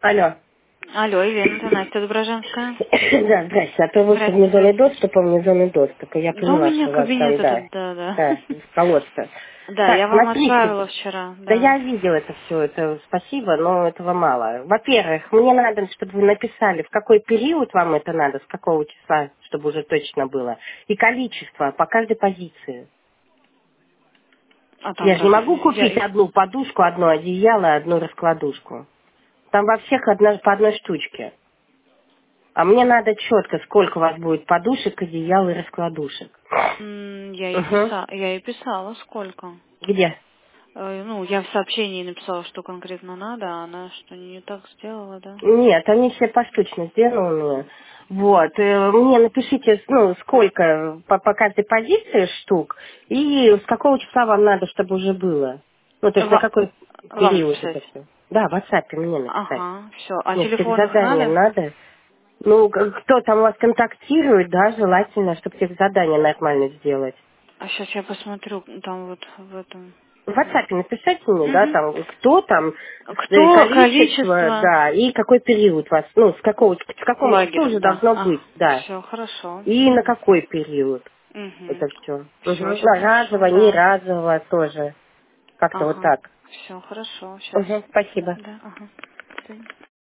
Алло. Алло, Елена, это Настя Доброжанская. Да, здрасте. А то вы в Здравствуйте. зоне доступа, мне зоны доступа. Я Да, у поняла, меня что у вас кабинет там, этот, да, да. да, в колодце. Да, Так, я вам смотрите. отправила вчера, Да да. я видела это все, это спасибо, но этого мало. Во-первых, мне надо, чтобы вы написали, в какой период вам это надо, с какого числа, чтобы уже точно было. И количество по каждой позиции. А там Я же не как? могу купить одну подушку, одно одеяло, одну раскладушку. Там во всех по одной штучке. А мне надо четко, сколько у вас будет подушек, одеял и раскладушек. Угу. Я ей писала, сколько. Где? Ну, я в сообщении написала, что конкретно надо, а она что не так сделала, да? Нет, они все поштучно сделаны. Вот. Мне напишите, ну, сколько по каждой позиции штук и с какого числа вам надо, чтобы уже было. Ну, то есть на какой Вам период написать. это все. Да, в WhatsApp мне написать. Ага, все. А Ну, телефон их техзадание надо? надо. Ну, кто там у вас контактирует, да, желательно, чтобы техзадание нормально сделать. А сейчас я посмотрю, там вот в этом. В WhatsApp напишите мне, да, Угу. там, кто там, Кто, количество, количество, да, и какой период вас, ну, к какому числу лагерь, уже да. должно быть, да. Все, хорошо. И на какой период Угу. это все. Все, На хорошо, разово, не да. разово тоже. Как-то вот Ага. так. Все, хорошо, сейчас. Спасибо. Да, ага.